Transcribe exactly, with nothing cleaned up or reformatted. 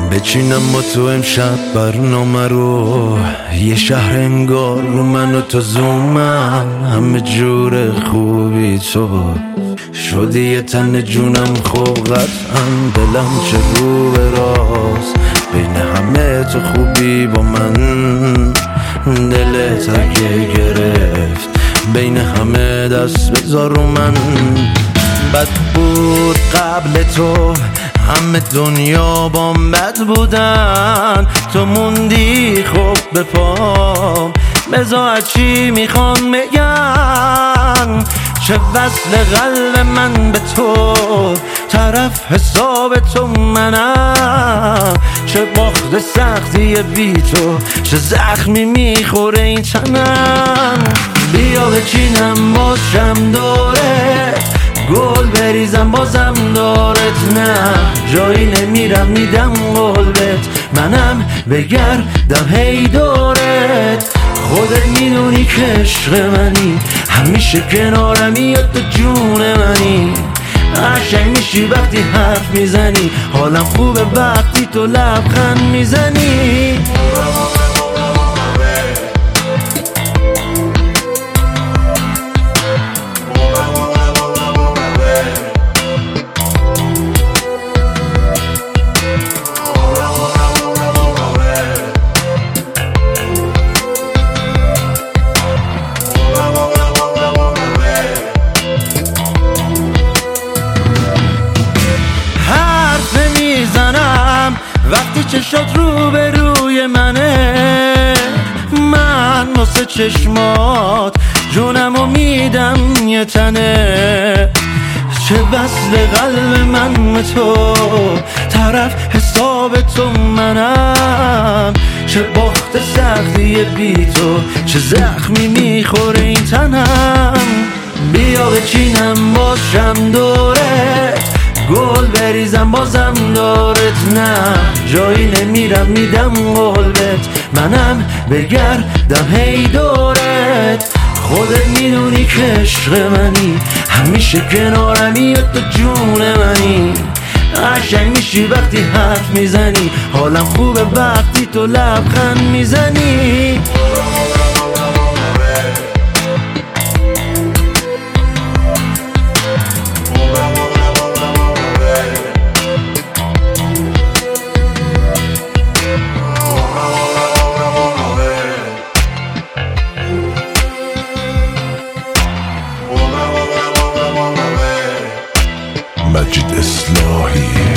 بچینم با تو امشب برنامه رو، یه شهر انگار رو من و تو زومم، همه جور خوبی تو شدی یه تن جونم، خوب قطعا دلم چه رو به راست، بین همه تو خوبی با من دلت اگه گرفت، بین همه دست بذار رو من. بد بود قبل تو همه دنیا با بد بودن، تو موندی خوب به پام، بذار چی میخوان بگن، چه وصل قلب من به تو، طرف حساب تو منم، چه باخت سختی بی تو، چه زخمی میخوره این تنم. بیا بچینم باشم دوره، گل بریزم بازم دارت، نه جایی نمیرم میدم قلبت، منم بگردم هی دورت، خودت میدونی که عشق منی، همیشه کنارمی یا تو جون منی، قشنگ میشی وقتی حرف میزنی، حالم خوبه وقتی تو لبخند میزنی. وقتی چشات رو به روی منه، من واسه چشمات جونمو میدم یه تنه، چه وصل قلب من به تو، طرف حساب تو منم، چه باخت سختی بی تو، چه زخمی میخوره این تنم. بیا بچینم باشم دوره، گل بریزم بازم دارت، نه جایی نمیرم میدم قلبت، منم بگردم هی دورت، خودت میدونی که عشق منی، همیشه کنارمی یا تو جون منی، قشنگ میشی وقتی حرف میزنی، حالم خوبه وقتی تو لبخند میزنی. مجید اصلاحی